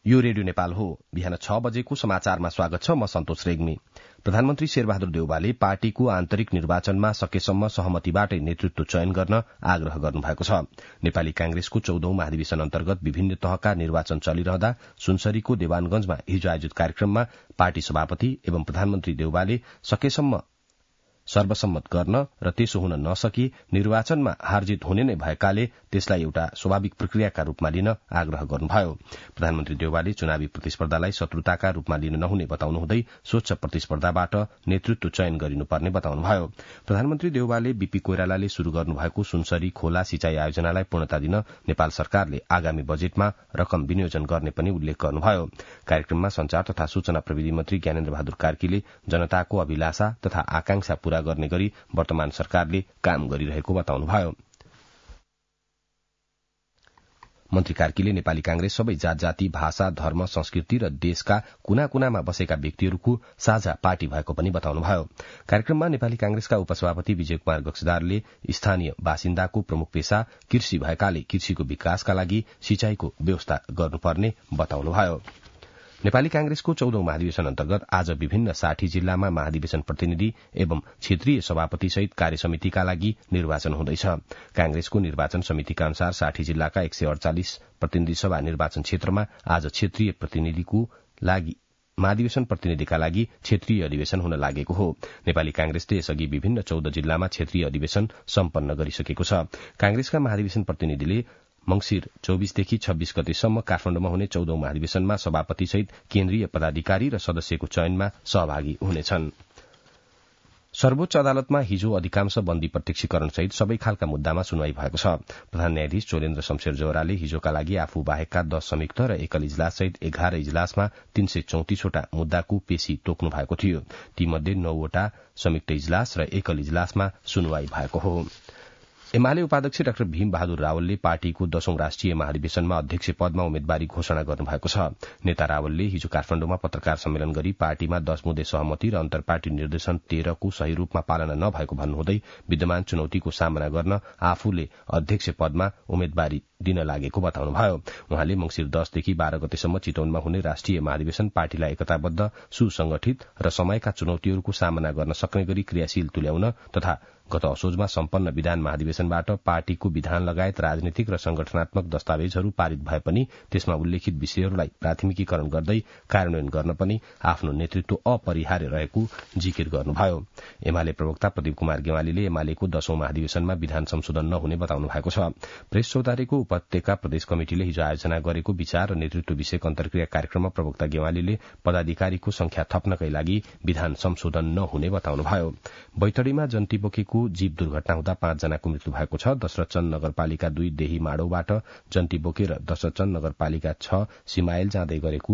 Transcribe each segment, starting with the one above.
यो रेडियो नेपाल हो। बिहान 6 बजेको समाचारमा स्वागत छ। म सन्तोष रेग्मी। प्रधानमन्त्री शेरबहादुर देउवाले पार्टीको आन्तरिक निर्वाचनमा सकेसम्म सहमतिबाटै नेतृत्व चयन गर्न आग्रह गर्नुभएको छ। नेपाली कांग्रेसको 14औं महाधिवेशन अन्तर्गत विभिन्न तहका निर्वाचन चलिरहँदा सुनसरीको देवानगंजमा हिजो आयोजित कार्यक्रममा पार्टी सभापति एवं प्रधानमन्त्री देउवाले सकेसम्म सर्वसम्मत गर्न र त्यसो हुन नसकी निर्वाचनमा हारजित हुने नै भएकाले त्यसलाई एउटा स्वाभाविक प्रक्रियाका रूपमा लिन आग्रह गर्नुभयो। प्रधानमन्त्री देउवाले चुनावी प्रतिस्पर्धालाई शत्रुताका रूपमा लिन नहुने बताउनुहुँदै स्वच्छ प्रतिस्पर्धाबाट नेतृत्व चयन गरिनुपर्ने बताउनुभयो। प्रधानमन्त्री देउवाले बीपी कोइरालाले शुरू गर्नुभएको सुनसरी खोला सिंचाई आयोजनालाई पूर्णता दिन नेपाल सरकारले आगामी बजेटमा रकम विनियोजन गर्ने पनि उल्लेख गर्नुभयो। कार्यक्रममा संचार तथा सूचना प्रविधि मन्त्री ज्ञानेन्द्र बहादुर कार्कीले जनताको अभिलाषा तथा आकांक्षा पूरा गर्ने गरी वर्तमान सरकारले काम गरिरहेको बताउनुभयो। मन्त्री कार्कीले नेपाली कांग्रेस सबै जात जाति भाषा धर्म संस्कृति र देशका कुना कुनामा बसेका व्यक्तिहरूको साझा पार्टी भएको पनि बताउनुभयो। कार्यक्रममा नेपाली कांग्रेसका उपसभापति विजय कुमार गक्षदारले स्थानीय बासिन्दाको प्रमुख पेशा कृषि भएकाले कृषिको विकासका लागि सिंचाईको व्यवस्था गर्नुपर्ने बताउनुभयो। नेपाली कांग्रेसको 14औं महाधिवेशन अन्तर्गत आज विभिन्न 60 जिल्लामा महाधिवेशन प्रतिनिधि एवं क्षेत्रीय सभापति सहित कार्यसमितिका लागि निर्वाचन हुँदैछ। कांग्रेसको निर्वाचन समितिका अनुसार 60 जिल्लाका 148 प्रतिनिधि सभा निर्वाचन क्षेत्रमा आज क्षेत्रीय प्रतिनिधिको लागि महाधिवेशन प्रतिनिधिका लागि क्षेत्रीय अधिवेशन हुन लागेको हो। नेपाली कांग्रेसले यसअघि विभिन्न 14 जिल्लामा क्षेत्रीय अधिवेशन सम्पन्न गरिसकेको छ। कांग्रेसका महाधिवेशन प्रतिनिधिले मंगिर 24 देखि 26 गतेसम्म काठमाडौँमा हुने 14औं महाधिवेशनमा सभापति सहित केन्द्रीय पदाधिकारी र सदस्यको चयनमा सहभागी हुनेछन्। सर्वोच्च अदालतमा हिजो अधिकांश बन्दी प्रत्यक्षीकरण सहित सबै खालका मुद्दामा सुनवाई भएको छ। प्रधान न्यायाधीश चोलेन्द्र शमशेर जोहराले हिजोका लागि आफू बाहेकका 10 संयुक्त र एकल इजलास सहित 11 इजलासमा 334 वटा मुद्दाको पेशी तोक्नु भएको थियो। तीमध्ये 9 वटा संयुक्त इजलास र एकल इजलासमा सुनवाई भएको हो। एमाले उपाध्यक्ष डाक्टर भीम बहादुर रावलले पार्टीको 10औं राष्ट्रिय महाधिवेशनमा अध्यक्ष पदमा उम्मेद्वारी घोषणा गर्नुभएको छ। नेता रावलले हिजो काठमाडौँमा पत्रकार सम्मेलन गरी पार्टीमा 10 मुद्दे सहमति र अन्तर्पार्टी निर्देशन 13 को सही रूपमा पालना नभएको भन्नुहुँदै विद्यमान चुनौतीको सामना गर्न आफूले अध्यक्ष पदमा उम्मेद्वारी दिन लागेको बताउनुभयो। उहाँले मंगिर 10 देखि 12 गतेसम्म चितवनमा हुने राष्ट्रिय महाधिवेशन पार्टीलाई एकताबद्ध, सुसंगठित र समयका चुनौतीहरूको सामना गर्न सक्ने गरी क्रियाशील तुल्याउन तथा गत असोजमा सम्पन्न विधान महाधिवेशनबाट पार्टीको विधान लगायत राजनीतिक र संगठनात्मक दस्तावेजहरू पारित भए पनि त्यसमा उल्लेखित विषयहरूलाई प्राथमिकीकरण गर्दै कार्यान्वयन गर्न पनि आफ्नो नेतृत्व अपरिहार्य रहेको जिकिर गर्नुभयो। एमाले प्रवक्ता प्रदीप कुमार गेवालीले एमालेको 10औं महाधिवेशनमा विधान संशोधन नहुने बताउनु भएको छ। प्रेस चौतारीको उपत्यका प्रदेश कमिटिले हिजो आयोजना गरेको विचार र नेतृत्व विषयक अन्तर्क्रिया कार्यक्रममा प्रवक्ता गेवालीले पदाधिकारीको संख्या थप्नकै लागि विधान संशोधन नहुने बताउनुभयो। बैतडीमा जन्ती बोकेको जीव दुर्घटना हुँदा 5 जनाको मृत्यु भएको छ। दशरथचन्द नगरपालिका 2 देही माडौबाट जन्ती बोकेर दशरथचन्द नगरपालिका 6 सिमाइल जाँदै गरेको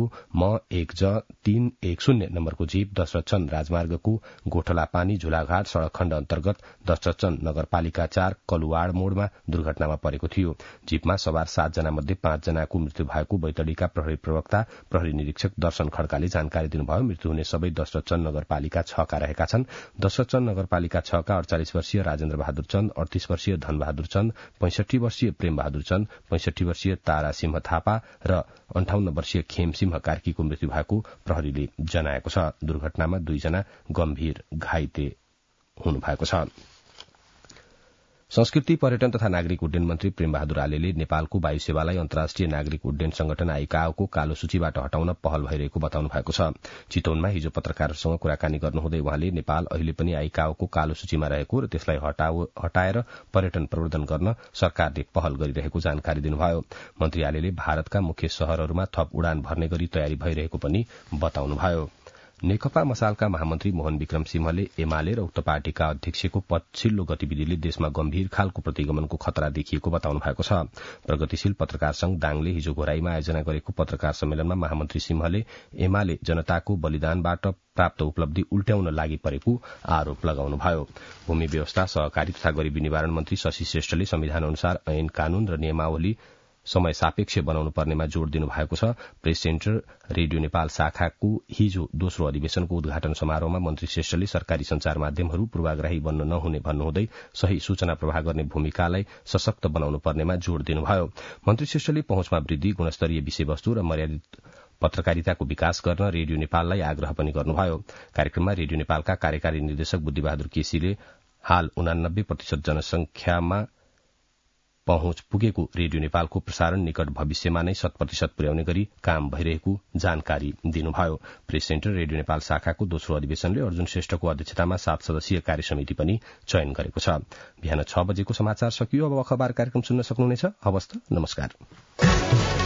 M1J310 नम्बरको जीव दशरथचन्द राजमार्गको गोठला पानी झुलाघाट सड़क खण्ड अन्तर्गत दशरथचन्द नगरपालिका 4 कलुवाड़ मोड़मा दुर्घटनामा परेको थियो। जीवमा सवार 7 जना मध्ये 5 जनाको मृत्यु भएको बैतडीका प्रहरी प्रवक्ता प्रहरी निरीक्षक दर्शन खड्काले जानकारी दिनुभयो। मृत्यु हुने सबै दशरथचन्द नगरपालिका 6 का रहेका छन्। दशरथचन्द नगरपालिका 6 का 48 वर्षीय राजेन्द्र बहादुर चन्द, 38 वर्षीय धन बहादुर चन्द, 65 वर्षीय प्रेम बहादुर चन्द, 65 वर्षीय तारा सिंह थापा र 58 वर्षीय खेम सिंह कार्कीको मृत्यु भएको प्रहरीले जनाएको छ। दुर्घटनामा 2 जना गम्भीर घाइते हुनुभएको छ। संस्कृति पर्यटन तथा नागरिक उड्डयन मन्त्री प्रेम बहादुर आलेले नेपालको वायु सेवालाई अन्तर्राष्ट्रिय नागरिक उड्डयन संगठन आइकाओको कालो सूचीबाट हटाउन पहल भइरहेको बताउनु भएको छ। चितवनमा हिजो पत्रकारहरूसँग कुराकानी गर्नुहुँदै उहाँले नेपाल अहिले पनि आइकाओको कालो सूचीमा रहेको र त्यसलाई हटाएर पर्यटन प्रवर्धन गर्न सरकारले पहल गरिरहेको जानकारी दिनुभयो। मन्त्री आलेले भारतका मुख्य शहरहरूमा थप उडान भर्ने गरी तयारी भइरहेको पनि बताउनुभयो। नेकपा मसालका महामन्त्री मोहन विक्रम सिंहले एमाले र उक्त पार्टीका अध्यक्षको पछिल्लो गतिविधिले देशमा गम्भीर खालको प्रतिगमनको खतरा देखिएको बताउनु भएको छ। प्रगतिशील पत्रकार संघ दाङले हिजो घोराईमा आयोजना गरेको पत्रकार सम्मेलनमा महामन्त्री सिंहले एमाले जनताको बलिदानबाट प्राप्त उपलब्धि उल्ट्याउन लागि परेको आरोप लगाउनुभयो। भूमि व्यवस्था, सहकारी तथा गरीबी निवारण मन्त्री शशि श्रेष्ठले संविधान अनुसार ऐन कानून र नियमावली समय सापेक्ष बनाउनु पर्नेमा जोड़ दिनु भएको छ। प्रेस सेन्टर रेडियो नेपाल शाखाको हिजो दोस्रो अधिवेशनको उद्घाटन समारोहमा मन्त्री श्रेष्ठले सरकारी संचार माध्यमहरू पूर्वाग्राही बन्न नहुने भन्नुहुँदै सही सूचना प्रवाह गर्ने भूमिकालाई सशक्त बनाउनु पर्नेमा जोड़ दिनुभयो। मन्त्री श्रेष्ठले पहुँचमा वृद्धि, गुणस्तरीय विषयवस्तु र पत्रकारिताको विकास गर्न रेडियो नेपाललाई आग्रह पनि गर्नुभयो। कार्यक्रममा रेडियो नेपालका कार्यकारी निर्देशक बुद्धिबहादुर केसीले हाल 89% जनसंख्यामा पहुँच पुगेको रेडियो नेपालको प्रसारण निकट भविष्यमा नै 100% पुर्याउने गरी काम भइरहेको जानकारी दिनुभयो। प्रेस सेन्टर रेडियो नेपाल शाखाको दोस्रो अधिवेशनले अर्जुन श्रेष्ठको अध्यक्षतामा 7 सदस्यीय कार्यसमिति पनि चयन गरेको छ। बिहान 6 बजेको समाचार सकियो। अब अखबार कार्यक्रम सुन्न सक्नुहुनेछ। हवस् त, नमस्कार।